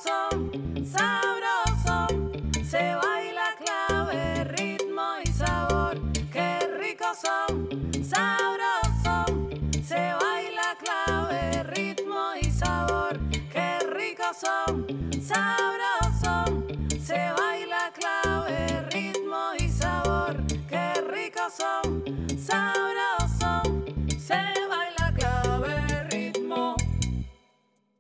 son, sabroso, se baila clave, ritmo y sabor. Qué ricos son, sabroso, se baila clave, ritmo y sabor. Qué ricos son, sabroso.